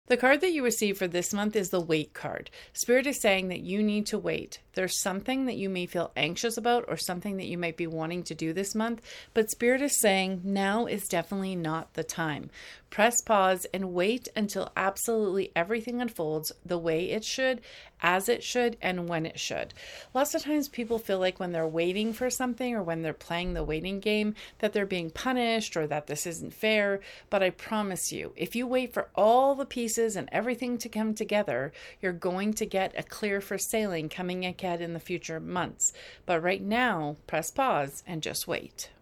The card that you receive for this month is the wait card. Spirit is saying that you need to wait. There's something that you may feel anxious about or something that you might be wanting to do this month, but Spirit is saying now is definitely not the time. Press pause and wait until absolutely everything unfolds the way it should, as it should, and when it should. Lots of times people feel like when they're waiting for something or when they're playing the waiting game that they're being punished or that this isn't fair. But I promise you, if you wait for all the pieces and everything to come together, you're going to get a clear for sailing coming ahead in the future months. But right now, press pause and just wait.